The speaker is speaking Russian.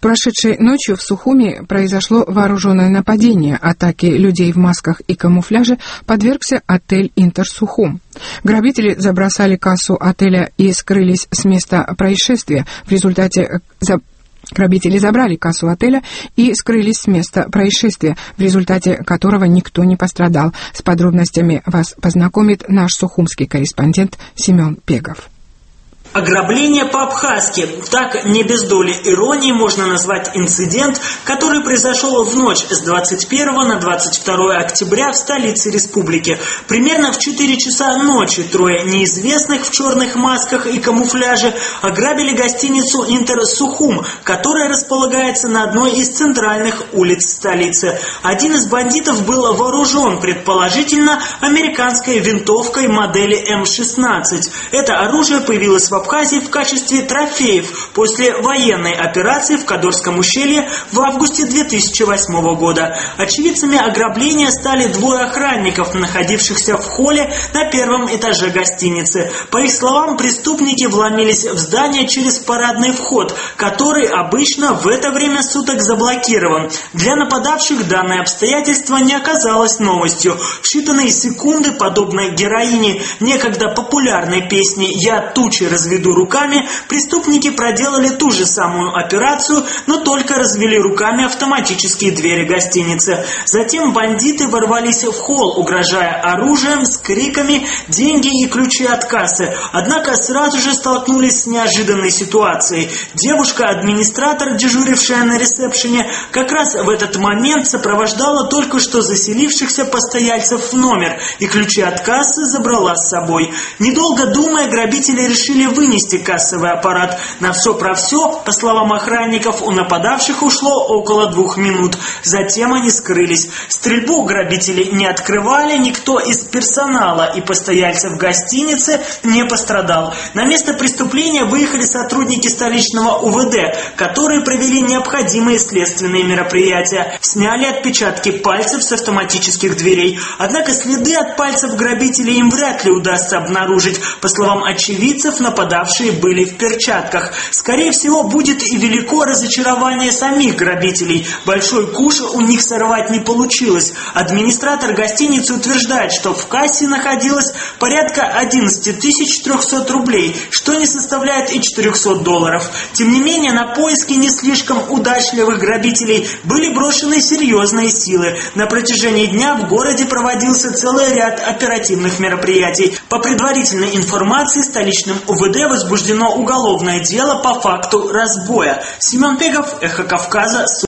Прошедшей ночью в Сухуми произошло вооруженное нападение. Атаке людей в масках и камуфляже подвергся отель «Интер Сухум». Грабители забросали кассу отеля и скрылись с места происшествия. В результате грабители забрали кассу отеля и скрылись с места происшествия, в результате которого никто не пострадал. С подробностями вас познакомит наш сухумский корреспондент Семен Пегов. Ограбление по-абхазски. Так, не без доли иронии можно назвать инцидент, который произошел в ночь с 21 на 22 октября в столице республики. Примерно в 4 часа ночи трое неизвестных в черных масках и камуфляже ограбили гостиницу «Интер Сухум», которая располагается на одной из центральных улиц столицы. Один из бандитов был вооружен, предположительно, американской винтовкой модели М-16. Это оружие появилось в Абхазии в качестве трофеев после военной операции в Кадорском ущелье в августе 2008 года. Очевидцами ограбления стали двое охранников, находившихся в холле на первом этаже гостиницы. По их словам, преступники вломились в здание через парадный вход, который обычно в это время суток заблокирован. Для нападавших данное обстоятельство не оказалось новостью. В считанные секунды, подобно героине некогда популярной песни «Я тучи разведу руками», преступники проделали ту же самую операцию, но только развели руками автоматические двери гостиницы. Затем бандиты ворвались в холл, угрожая оружием, с криками «деньги и ключи от кассы». Однако сразу же столкнулись с неожиданной ситуацией. Девушка-администратор, дежурившая на ресепшене, как раз в этот момент сопровождала только что заселившихся постояльцев в номер и ключи от кассы забрала с собой. Недолго думая, грабители решили вынести кассовый аппарат. На все про все, по словам охранников, у нападавших ушло около 2 минут. Затем они скрылись. Стрельбу грабители не открывали, никто из персонала и постояльцев гостиницы не пострадал. На место преступления выехали сотрудники столичного УВД, которые провели необходимые следственные мероприятия. Сняли отпечатки пальцев с автоматических дверей. Однако следы от пальцев грабителей им вряд ли удастся обнаружить. По словам очевидцев, нападавшие были в перчатках. Скорее всего, будет и велико разочарование самих грабителей. Большой куш у них сорвать не получилось. Администратор гостиницы утверждает, что в кассе находилось порядка 11 300 рублей, что не составляет и $400. Тем не менее, на поиски не слишком удачливых грабителей были брошены серьезные силы. На протяжении дня в городе проводился целый ряд оперативных мероприятий. По предварительной информации, столичным УВД возбуждено уголовное дело по факту разбоя. Семен Пегов, Эхо Кавказа.